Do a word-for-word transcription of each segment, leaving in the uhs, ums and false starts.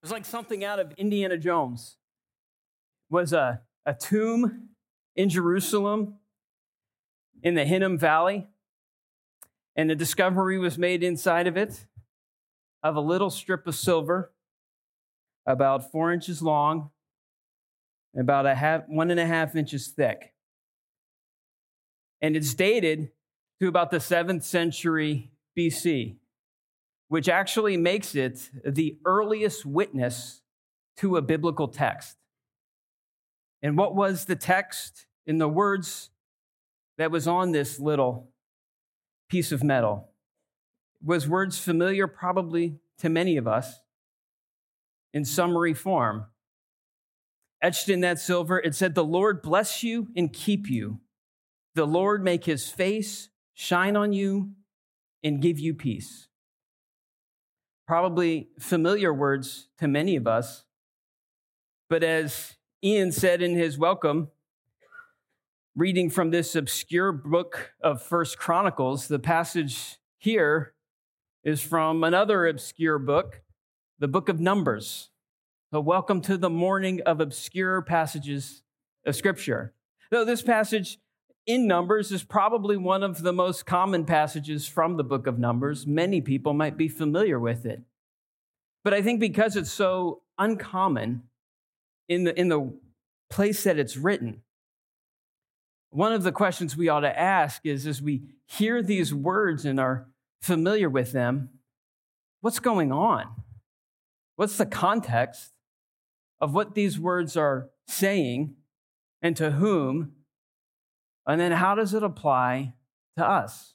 It was like something out of Indiana Jones. It was a, a tomb in Jerusalem in the Hinnom Valley, and the discovery was made inside of it of a little strip of silver about four inches long, and about a half, one and a half inches thick. And it's dated to about the seventh century B C, which actually makes it the earliest witness to a biblical text. And what was the text in the words that was on this little piece of metal? It was words familiar probably to many of us in summary form. Etched in that silver, it said, "The Lord bless you and keep you. The Lord make his face shine on you and give you peace." Probably familiar words to many of us, but as Ian said in his welcome, reading from this obscure book of First Chronicles, the passage here is from another obscure book, the book of Numbers. So welcome to the morning of obscure passages of Scripture. Though this passage in Numbers is probably one of the most common passages from the book of Numbers. Many people might be familiar with it. But I think because it's so uncommon in the, in the place that it's written, one of the questions we ought to ask is, as we hear these words and are familiar with them, what's going on? What's the context of what these words are saying and to whom? And then how does it apply to us?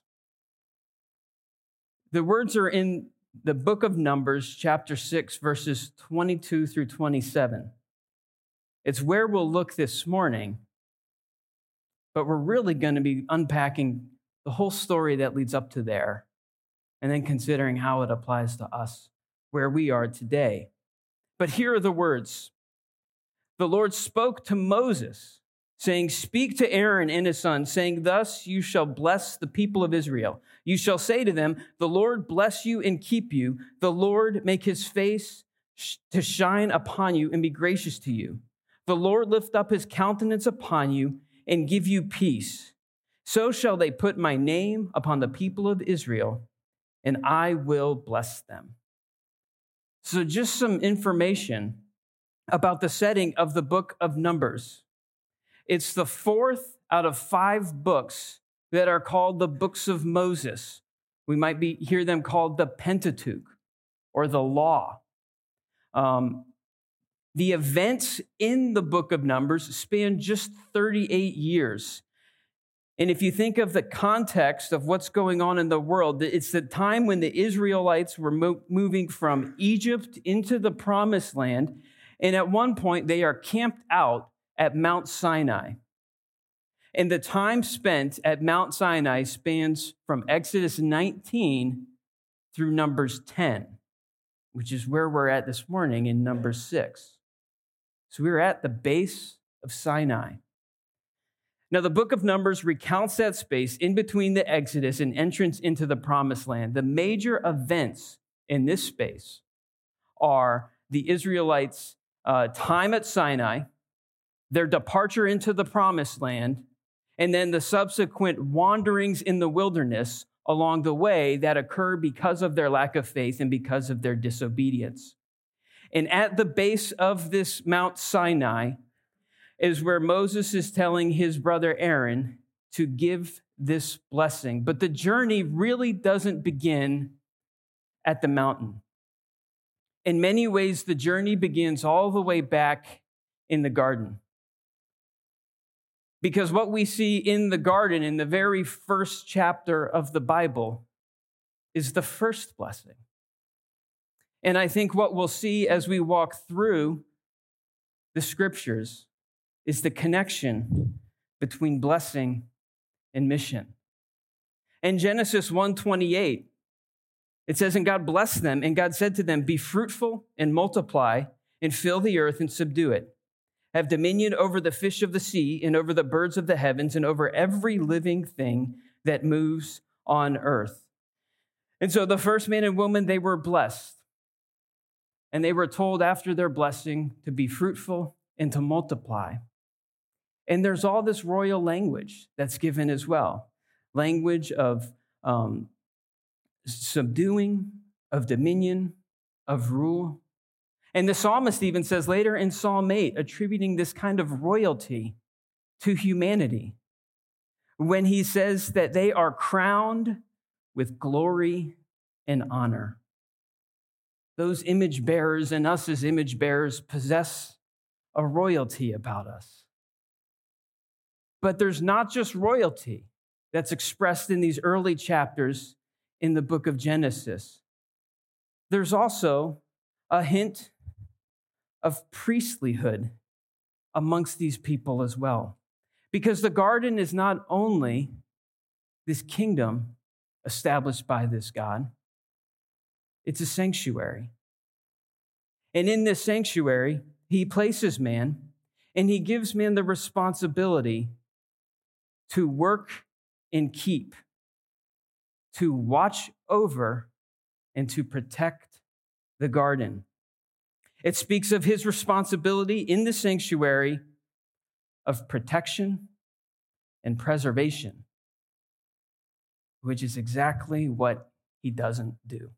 The words are in the book of Numbers, chapter six, verses twenty-two through twenty-seven. It's where we'll look this morning, but we're really going to be unpacking the whole story that leads up to there and then considering how it applies to us where we are today. But here are the words. The Lord spoke to Moses, saying, "Speak to Aaron and his sons, saying, thus you shall bless the people of Israel. You shall say to them, the Lord bless you and keep you. The Lord make his face to shine upon you and be gracious to you. The Lord lift up his countenance upon you and give you peace. So shall they put my name upon the people of Israel, and I will bless them." So just some information about the setting of the book of Numbers. It's the fourth out of five books that are called the books of Moses. We might be hear them called the Pentateuch or the Law. Um, the events in the book of Numbers span just thirty-eight years. And if you think of the context of what's going on in the world, it's the time when the Israelites were mo- moving from Egypt into the Promised Land. And at one point, they are camped out at Mount Sinai. And the time spent at Mount Sinai spans from Exodus nineteen through Numbers ten, which is where we're at this morning in Numbers six. So we're at the base of Sinai. Now, the book of Numbers recounts that space in between the Exodus and entrance into the Promised Land. The major events in this space are the Israelites' uh, time at Sinai, their departure into the Promised Land, and then the subsequent wanderings in the wilderness along the way that occur because of their lack of faith and because of their disobedience. And at the base of this Mount Sinai is where Moses is telling his brother Aaron to give this blessing. But the journey really doesn't begin at the mountain. In many ways, the journey begins all the way back in the garden. Because what we see in the garden, in the very first chapter of the Bible, is the first blessing. And I think what we'll see as we walk through the scriptures is the connection between blessing and mission. In Genesis one twenty-eight, it says, "And God blessed them, and God said to them, be fruitful and multiply and fill the earth and subdue it. Have dominion over the fish of the sea and over the birds of the heavens and over every living thing that moves on earth." And so the first man and woman, they were blessed. And they were told after their blessing to be fruitful and to multiply. And there's all this royal language that's given as well. Language of um, subduing, of dominion, of rule. And the psalmist even says later in Psalm eight, attributing this kind of royalty to humanity, when he says that they are crowned with glory and honor. Those image bearers and us as image bearers possess a royalty about us. But there's not just royalty that's expressed in these early chapters in the book of Genesis. There's also a hint of priestlyhood amongst these people as well. Because the garden is not only this kingdom established by this God, it's a sanctuary. And in this sanctuary, he places man, and he gives man the responsibility to work and keep, to watch over and to protect the garden. It speaks of his responsibility in the sanctuary of protection and preservation, which is exactly what he doesn't do.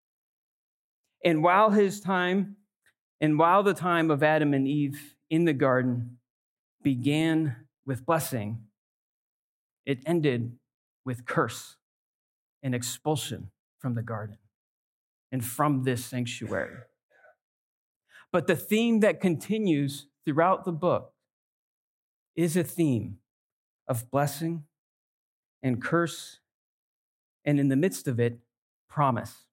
And while his time, and while the time of Adam and Eve in the garden began with blessing, it ended with curse and expulsion from the garden and from this sanctuary. But the theme that continues throughout the book is a theme of blessing and curse, and in the midst of it, promise.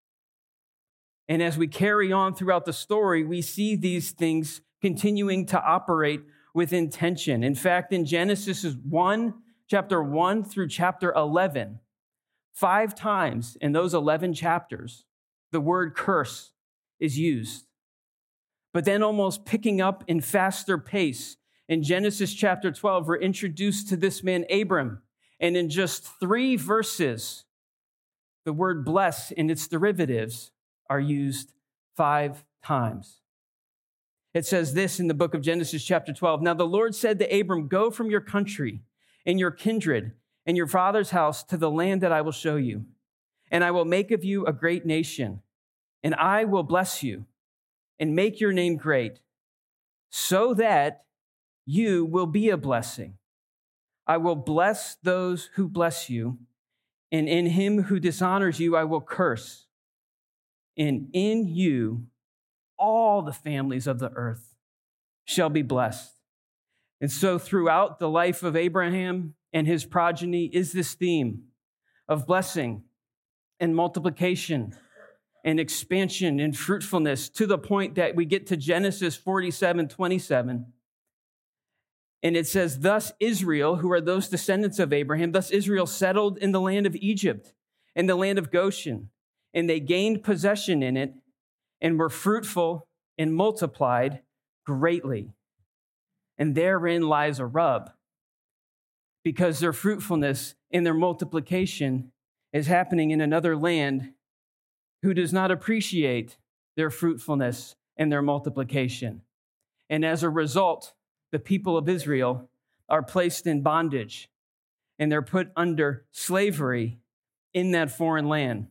And as we carry on throughout the story, we see these things continuing to operate with intention. In fact, in Genesis one, chapter one through chapter eleven, five times in those eleven chapters, the word curse is used. But then almost picking up in faster pace, in Genesis chapter twelve, we're introduced to this man, Abram. And in just three verses, the word bless and its derivatives are used five times. It says this in the book of Genesis chapter twelve. Now the Lord said to Abram, go from your country and your kindred and your father's house to the land that I will show you. And I will make of you a great nation, and I will bless you and make your name great, so that you will be a blessing. I will bless those who bless you, and in him who dishonors you I will curse. And in you all the families of the earth shall be blessed. And so throughout the life of Abraham and his progeny is this theme of blessing and multiplication and expansion and fruitfulness, to the point that we get to Genesis forty-seven twenty-seven. And it says, thus Israel, who are those descendants of Abraham, thus Israel settled in the land of Egypt and the land of Goshen, and they gained possession in it and were fruitful and multiplied greatly. And therein lies a rub, because their fruitfulness and their multiplication is happening in another land who does not appreciate their fruitfulness and their multiplication. And as a result, the people of Israel are placed in bondage, and they're put under slavery in that foreign land.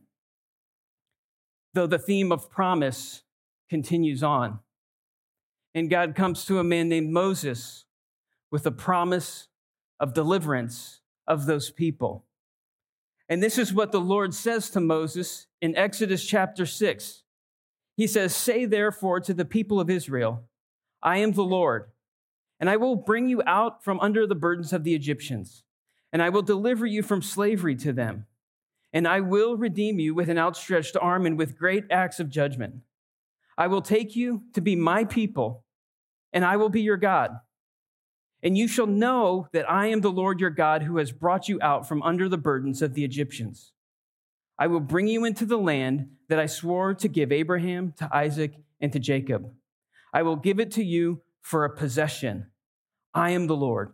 Though the theme of promise continues on. And God comes to a man named Moses with a promise of deliverance of those people. And this is what the Lord says to Moses in Exodus chapter six. He says, say therefore to the people of Israel, I am the Lord, and I will bring you out from under the burdens of the Egyptians, and I will deliver you from slavery to them. And I will redeem you with an outstretched arm and with great acts of judgment. I will take you to be my people, and I will be your God. And you shall know that I am the Lord your God, who has brought you out from under the burdens of the Egyptians. I will bring you into the land that I swore to give Abraham, to Isaac, and to Jacob. I will give it to you for a possession. I am the Lord.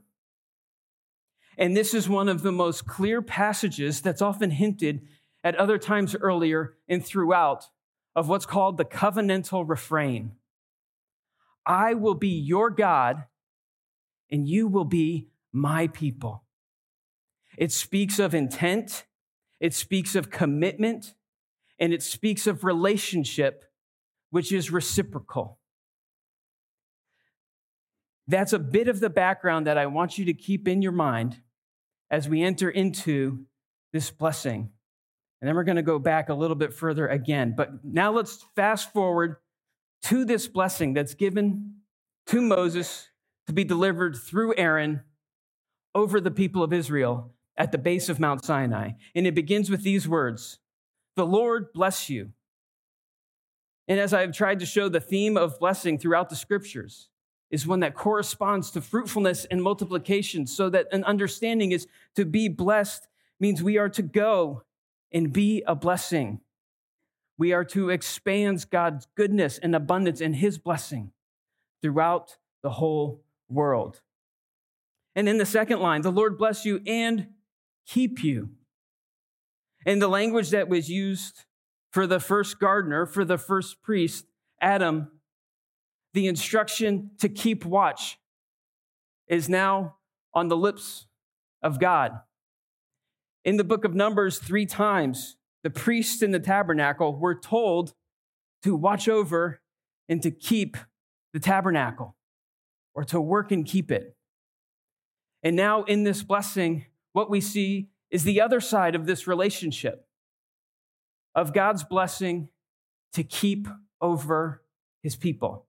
And this is one of the most clear passages that's often hinted at other times earlier and throughout of what's called the covenantal refrain. I will be your God, and you will be my people. It speaks of intent, it speaks of commitment, and it speaks of relationship, which is reciprocal. That's a bit of the background that I want you to keep in your mind as we enter into this blessing. And then we're going to go back a little bit further again. But now let's fast forward to this blessing that's given to Moses to be delivered through Aaron over the people of Israel at the base of Mount Sinai. And it begins with these words, "The Lord bless you." And as I've tried to show, the theme of blessing throughout the scriptures is one that corresponds to fruitfulness and multiplication, so that an understanding is to be blessed means we are to go and be a blessing. We are to expand God's goodness and abundance and his blessing throughout the whole world. And in the second line, the Lord bless you and keep you. And the language that was used for the first gardener, for the first priest, Adam, the instruction to keep watch is now on the lips of God. In the book of Numbers, three times, the priests in the tabernacle were told to watch over and to keep the tabernacle, or to work and keep it. And now in this blessing, what we see is the other side of this relationship of God's blessing to keep over his people.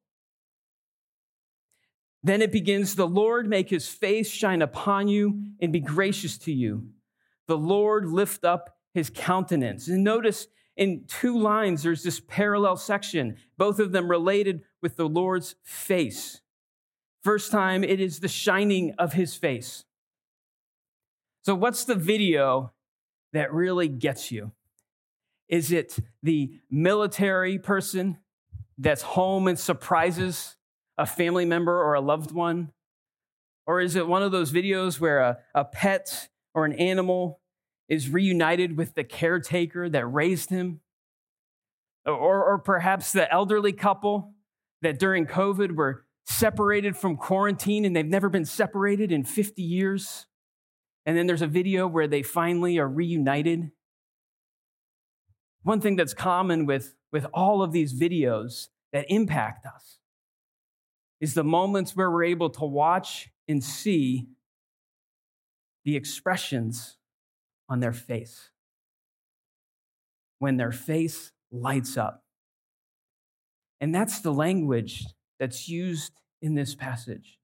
Then it begins, the Lord make his face shine upon you and be gracious to you. The Lord lift up his countenance. And notice in two lines, there's this parallel section, both of them related with the Lord's face. First time, it is the shining of his face. So what's the video that really gets you? Is it the military person that's home and surprises a family member or a loved one? Or is it one of those videos where a, a pet or an animal is reunited with the caretaker that raised him? Or, or perhaps the elderly couple that during COVID were separated from quarantine and they've never been separated in fifty years. And then there's a video where they finally are reunited. One thing that's common with, with all of these videos that impact us is the moments where we're able to watch and see the expressions on their face. When their face lights up. And that's the language that's used in this passage.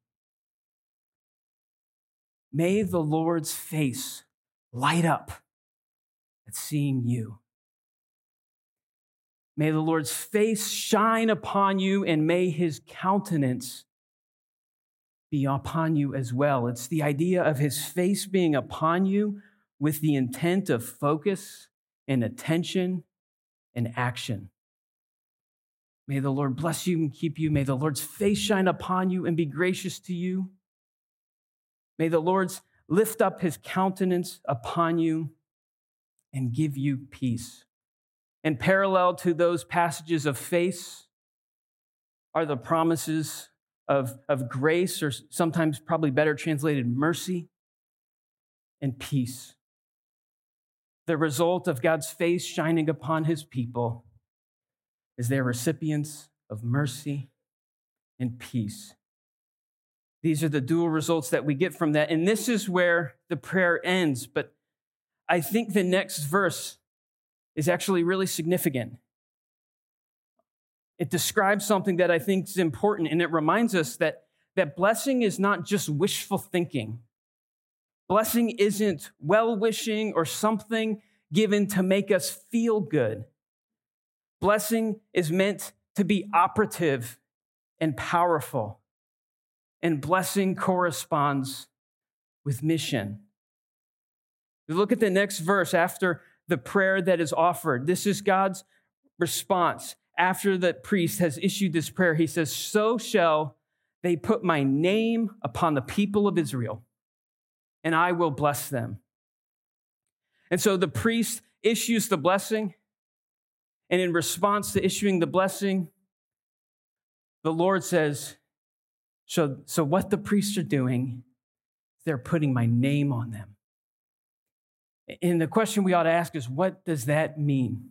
May the Lord's face light up at seeing you. May the Lord's face shine upon you, and may his countenance be upon you as well. It's the idea of his face being upon you with the intent of focus and attention and action. May the Lord bless you and keep you. May the Lord's face shine upon you and be gracious to you. May the Lord lift up his countenance upon you and give you peace. And parallel to those passages of face are the promises of, of grace, or sometimes probably better translated mercy and peace. The result of God's face shining upon his people is they're recipients of mercy and peace. These are the dual results that we get from that. And this is where the prayer ends. But I think the next verse is actually really significant. It describes something that I think is important, and it reminds us that, that blessing is not just wishful thinking. Blessing isn't well-wishing or something given to make us feel good. Blessing is meant to be operative and powerful. And blessing corresponds with mission. We look at the next verse after the prayer that is offered. This is God's response. After the priest has issued this prayer, he says, "So shall they put my name upon the people of Israel, and I will bless them." And so the priest issues the blessing, And in response to issuing the blessing, the Lord says, so, so what the priests are doing, they're putting my name on them. And the question we ought to ask is, what does that mean?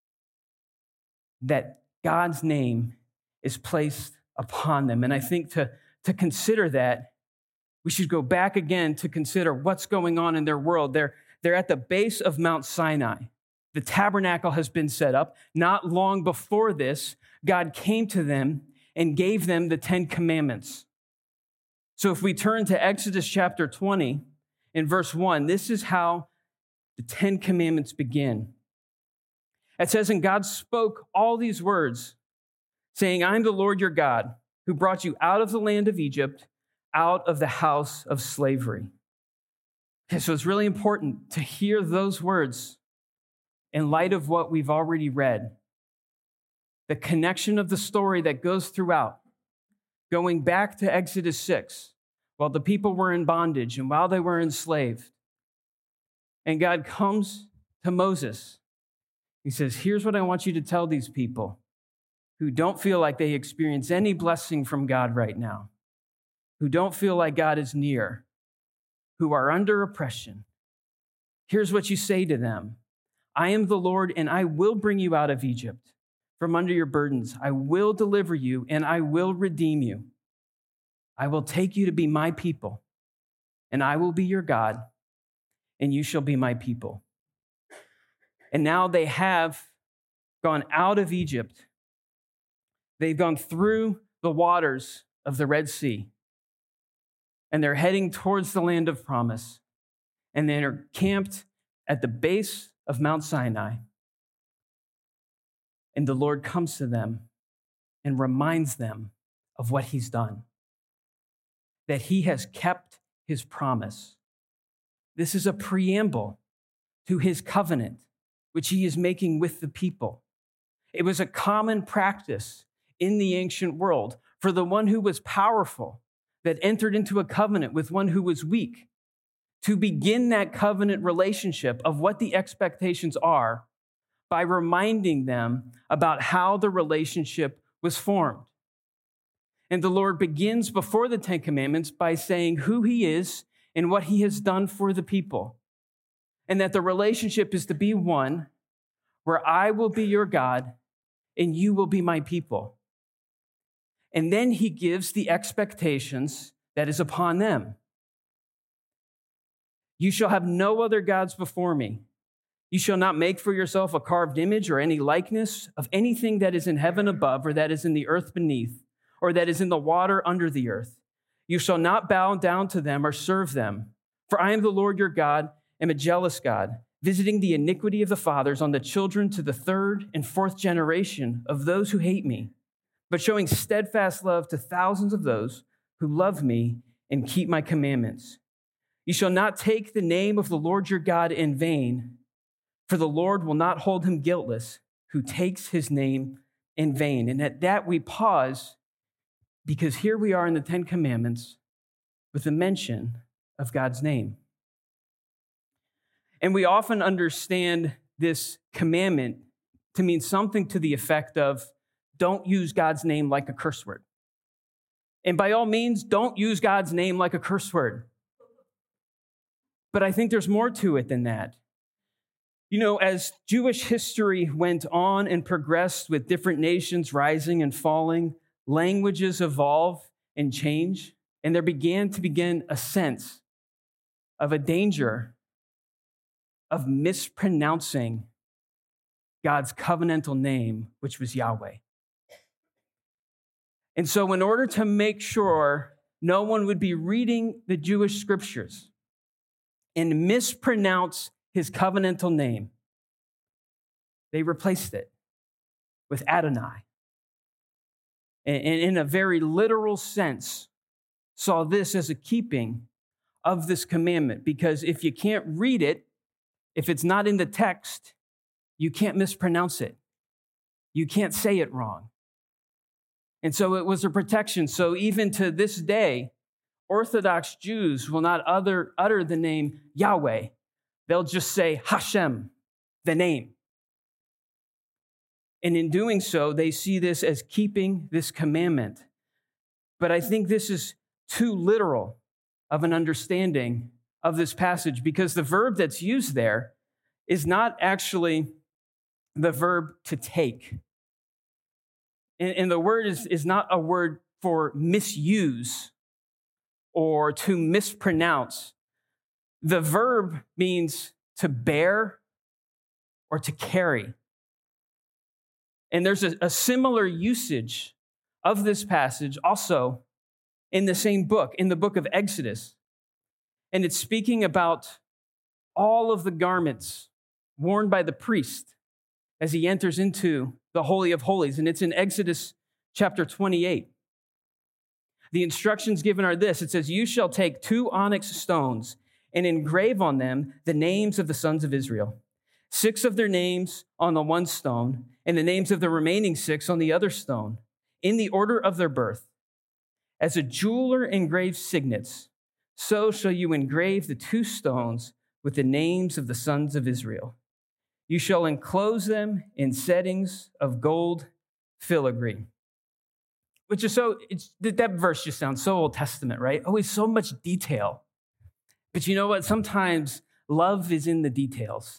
That God's name is placed upon them. And I think to, to consider that, we should go back again to consider what's going on in their world. They're, they're at the base of Mount Sinai. The tabernacle has been set up. Not long before this, God came to them and gave them the Ten Commandments. So if we turn to Exodus chapter twenty, in verse one, this is how the Ten Commandments begin. It says, and God spoke all these words, saying, I'm the Lord your God, who brought you out of the land of Egypt, out of the house of slavery. Okay, so it's really important to hear those words in light of what we've already read. The connection of the story that goes throughout, going back to Exodus six, while the people were in bondage and while they were enslaved. And God comes to Moses. He says, here's what I want you to tell these people who don't feel like they experience any blessing from God right now, who don't feel like God is near, who are under oppression. Here's what you say to them. I am the Lord, and I will bring you out of Egypt from under your burdens. I will deliver you, and I will redeem you. I will take you to be my people, and I will be your God, and you shall be my people. And now they have gone out of Egypt. They've gone through the waters of the Red Sea, and they're heading towards the land of promise, and they're camped at the base of Mount Sinai. And the Lord comes to them and reminds them of what he's done, that he has kept his promise. This is a preamble to his covenant, which he is making with the people. It was a common practice in the ancient world for the one who was powerful that entered into a covenant with one who was weak to begin that covenant relationship of what the expectations are by reminding them about how the relationship was formed. And the Lord begins before the Ten Commandments by saying who he is and what he has done for the people. And that the relationship is to be one where I will be your God and you will be my people. And then he gives the expectations that is upon them. You shall have no other gods before me. You shall not make for yourself a carved image or any likeness of anything that is in heaven above or that is in the earth beneath or that is in the water under the earth. You shall not bow down to them or serve them. For I am the Lord your God, am a jealous God, visiting the iniquity of the fathers on the children to the third and fourth generation of those who hate me, but showing steadfast love to thousands of those who love me and keep my commandments. You shall not take the name of the Lord your God in vain, for the Lord will not hold him guiltless who takes his name in vain. And at that we pause because here we are in the Ten Commandments with a mention of God's name. And we often understand this commandment to mean something to the effect of, don't use God's name like a curse word. And by all means, don't use God's name like a curse word. But I think there's more to it than that. You know, as Jewish history went on and progressed with different nations rising and falling, languages evolve and change, and there began to begin a sense of a danger of mispronouncing God's covenantal name, which was Yahweh. And so in order to make sure no one would be reading the Jewish scriptures and mispronounce his covenantal name, they replaced it with Adonai. And in a very literal sense, saw this as a keeping of this commandment. Because if you can't read it, if it's not in the text, you can't mispronounce it. You can't say it wrong. And so it was a protection. So even to this day, Orthodox Jews will not utter, utter the name Yahweh. They'll just say Hashem, the name. And in doing so, they see this as keeping this commandment. But I think this is too literal of an understanding of this passage, because the verb that's used there is not actually the verb to take. And, and the word is, is not a word for misuse or to mispronounce. The verb means to bear or to carry. And there's a, a similar usage of this passage also in the same book, in the book of Exodus. And it's speaking about all of the garments worn by the priest as he enters into the Holy of Holies. And it's in Exodus chapter twenty-eight. The instructions given are this. It says, "You shall take two onyx stones and engrave on them the names of the sons of Israel. Six of their names on the one stone, and the names of the remaining six on the other stone, in the order of their birth. As a jeweler engraves signets, so shall you engrave the two stones with the names of the sons of Israel. You shall enclose them in settings of gold filigree." Which is so, it's, that verse just sounds so Old Testament, right? Always so much detail. But you know what? Sometimes love is in the details.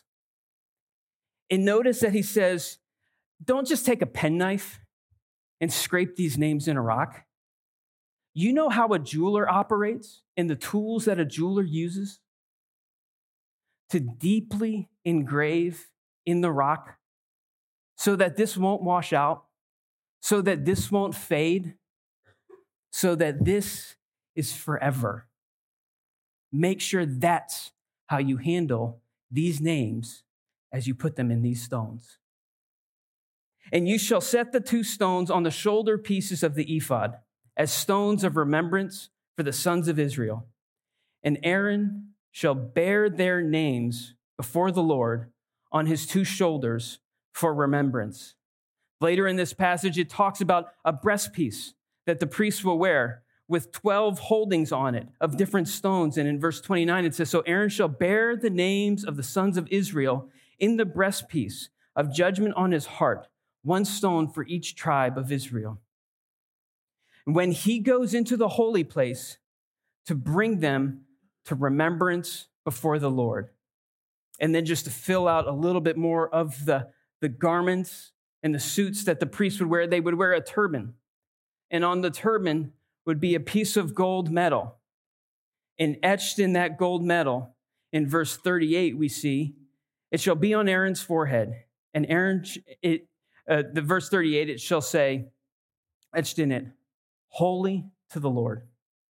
And notice that he says, don't just take a penknife and scrape these names in a rock. You know how a jeweler operates and the tools that a jeweler uses to deeply engrave in the rock so that this won't wash out, so that this won't fade, so that this is forever. Make sure that's how you handle these names as you put them in these stones. "And you shall set the two stones on the shoulder pieces of the ephod as stones of remembrance for the sons of Israel. And Aaron shall bear their names before the Lord on his two shoulders for remembrance." Later in this passage, it talks about a breastpiece that the priests will wear with twelve holdings on it of different stones. And in verse twenty-nine, it says, "So Aaron shall bear the names of the sons of Israel in the breastpiece of judgment on his heart, one stone for each tribe of Israel. When he goes into the holy place to bring them to remembrance before the Lord." And then just to fill out a little bit more of the, the garments and the suits that the priests would wear, they would wear a turban. And on the turban would be a piece of gold metal. And etched in that gold metal, in verse thirty-eight, we see, "It shall be on Aaron's forehead." And Aaron, it, uh, the verse thirty-eight, it shall say, etched in it, "Holy to the Lord."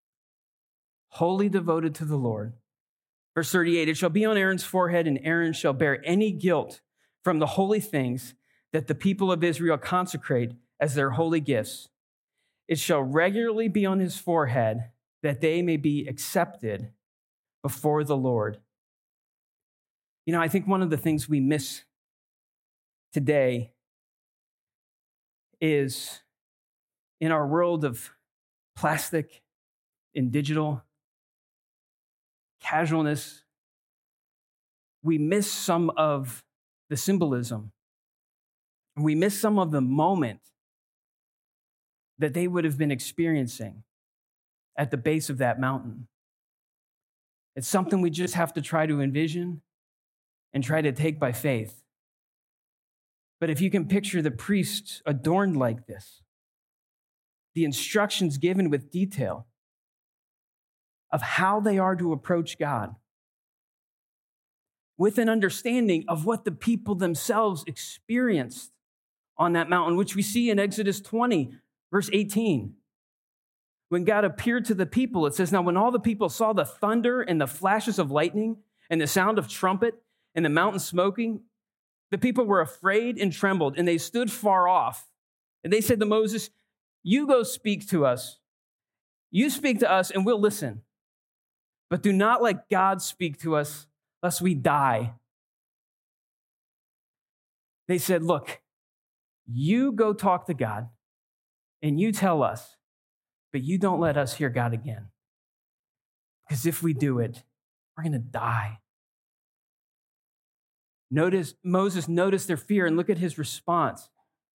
Wholly devoted to the Lord. Verse thirty-eight, "It shall be on Aaron's forehead, and Aaron shall bear any guilt from the holy things that the people of Israel consecrate as their holy gifts. It shall regularly be on his forehead, that they may be accepted before the Lord." You know, I think one of the things we miss today is in our world of plastic and digital casualness, we miss some of the symbolism. We miss some of the moment that they would have been experiencing at the base of that mountain. It's something we just have to try to envision and try to take by faith. But if you can picture the priests adorned like this, the instructions given with detail of how they are to approach God, with an understanding of what the people themselves experienced on that mountain, which we see in Exodus twenty, verse eighteen. When God appeared to the people, it says, "Now when all the people saw the thunder and the flashes of lightning and the sound of trumpet and the mountain smoking, the people were afraid and trembled, and they stood far off. And they said to Moses, 'You go speak to us. You speak to us, and we'll listen. But do not let God speak to us, lest we die.' They said, 'Look, you go talk to God, and you tell us, but you don't let us hear God again. Because if we do it, we're going to die.'" Notice, Moses noticed their fear, and look at his response.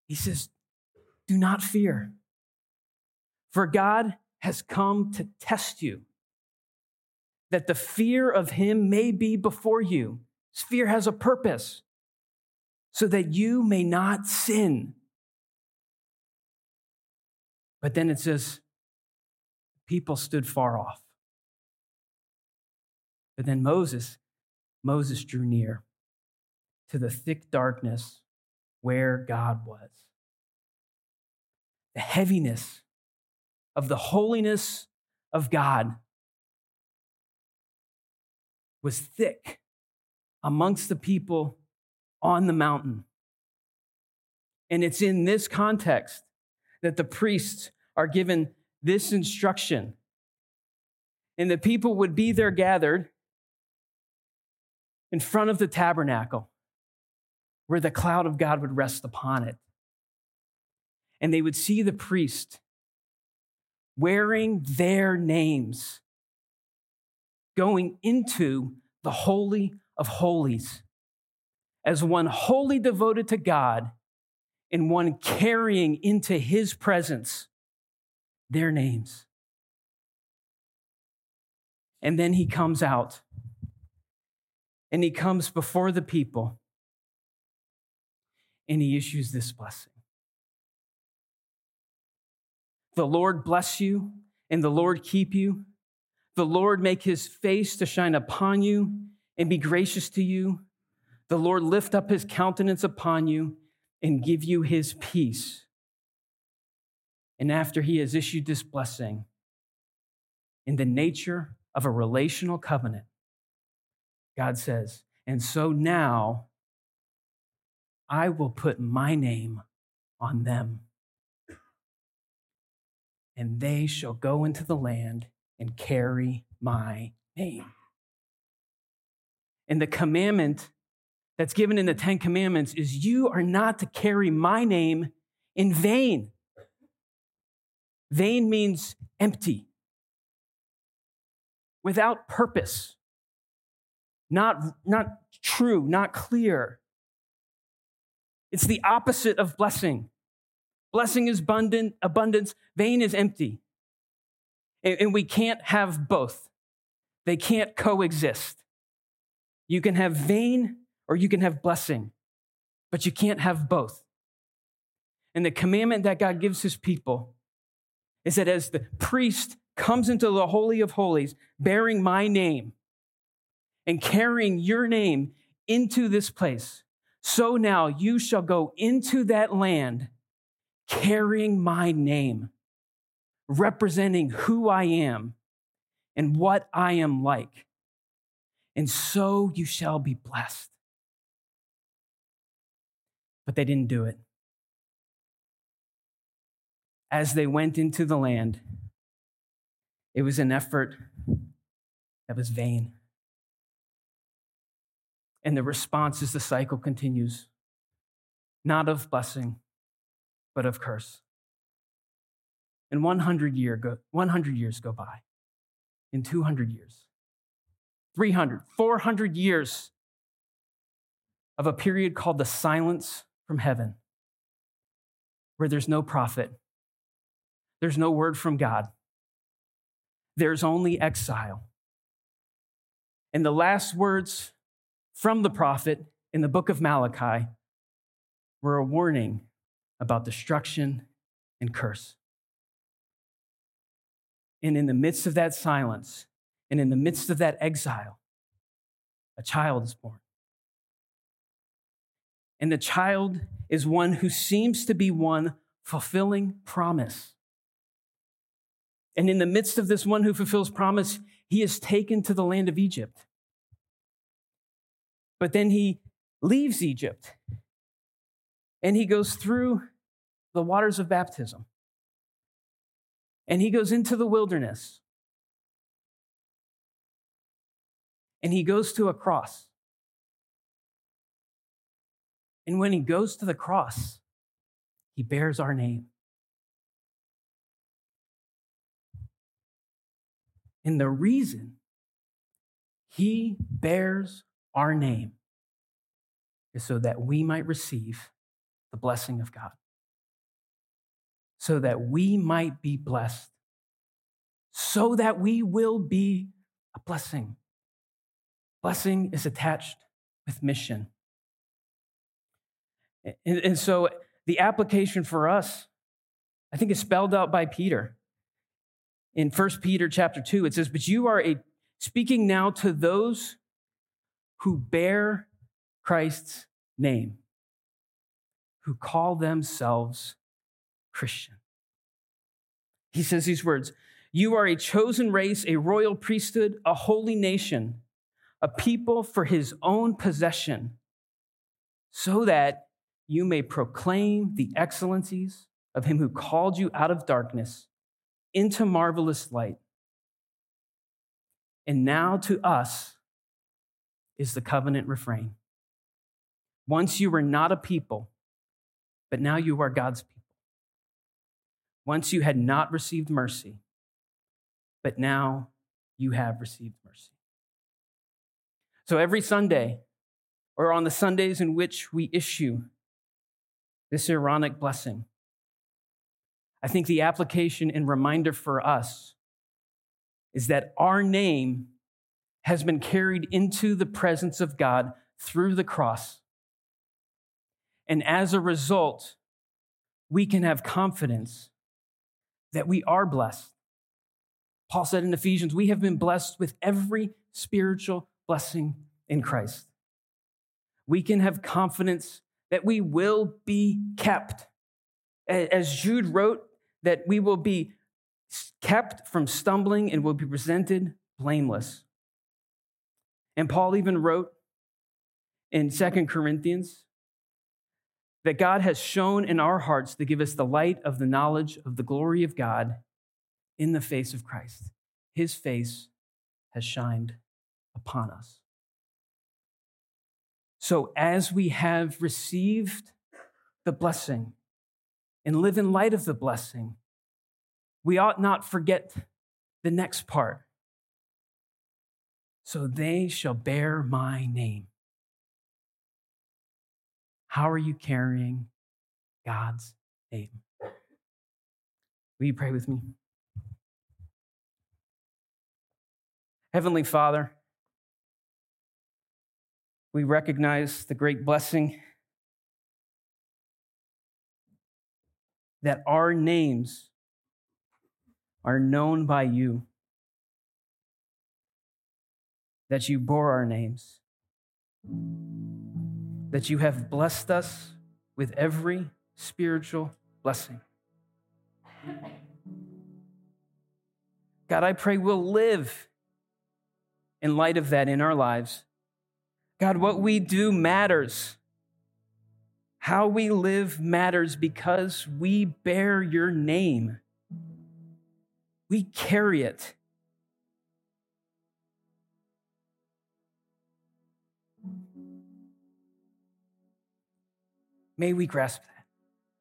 He says, do not fear, for God has come to test you, that the fear of him may be before you. This fear has a purpose, so that you may not sin. But then it says, people stood far off. But then Moses, Moses drew near to the thick darkness where God was. The heaviness of the holiness of God was thick amongst the people on the mountain. And it's in this context that the priests are given this instruction. And the people would be there gathered in front of the tabernacle where the cloud of God would rest upon it. And they would see the priest wearing their names going into the Holy of Holies as one wholly devoted to God and one carrying into his presence their names. And then he comes out and he comes before the people and he issues this blessing. The Lord bless you and the Lord keep you. The Lord make his face to shine upon you and be gracious to you. The Lord lift up his countenance upon you and give you his peace. And after he has issued this blessing, in the nature of a relational covenant, God says, and so now I will put my name on them, and they shall go into the land and carry my name. And the commandment that's given in the Ten Commandments is you are not to carry my name in vain. Vain means empty, without purpose, not, not true, not clear. It's the opposite of blessing. Blessing is abundant, abundance. Vain is empty. And, and we can't have both. They can't coexist. You can have vain or you can have blessing, but you can't have both. And the commandment that God gives his people is that as the priest comes into the Holy of Holies, bearing my name and carrying your name into this place, so now you shall go into that land carrying my name, representing who I am and what I am like. And so you shall be blessed. But they didn't do it. As they went into the land, it was an effort that was vain. And the response as the cycle continues, not of blessing, but of curse. And one hundred, year go, one hundred years go by, and two hundred years, three hundred, four hundred years of a period called the silence from heaven, where there's no prophet, there's no word from God, there's only exile. And the last words from the prophet in the book of Malachi were a warning about destruction and curse. And in the midst of that silence, and in the midst of that exile, a child is born. And the child is one who seems to be one fulfilling promise. And in the midst of this one who fulfills promise, he is taken to the land of Egypt. But then he leaves Egypt and he goes through the waters of baptism. And he goes into the wilderness. And he goes to a cross. And when he goes to the cross, he bears our name. And the reason he bears our name is so that we might receive the blessing of God. so that we might be blessed, so that we will be a blessing. Blessing is attached with mission. And, and so the application for us, I think, is spelled out by Peter. In First Peter chapter two, it says, but you are a, speaking now to those who bear Christ's name, who call themselves Christian. He says these words, you are a chosen race, a royal priesthood, a holy nation, a people for his own possession, so that you may proclaim the excellencies of him who called you out of darkness into marvelous light. And now to us is the covenant refrain. Once you were not a people, but now you are God's people. Once you had not received mercy, but now you have received mercy. So every Sunday, or on the Sundays in which we issue this Aaronic blessing, I think the application and reminder for us is that our name has been carried into the presence of God through the cross. And as a result, we can have confidence that we are blessed. Paul said in Ephesians, we have been blessed with every spiritual blessing in Christ. We can have confidence that we will be kept. As Jude wrote, that we will be kept from stumbling and will be presented blameless. And Paul even wrote in Second Corinthians that God has shone in our hearts to give us the light of the knowledge of the glory of God in the face of Christ. His face has shined upon us. So as we have received the blessing and live in light of the blessing, we ought not forget the next part. So they shall bear my name. How are you carrying God's name? Will you pray with me? Heavenly Father, we recognize the great blessing that our names are known by you, that you bore our names, that you have blessed us with every spiritual blessing. God, I pray we'll live in light of that in our lives. God, what we do matters. How we live matters because we bear your name. We carry it. May we grasp that.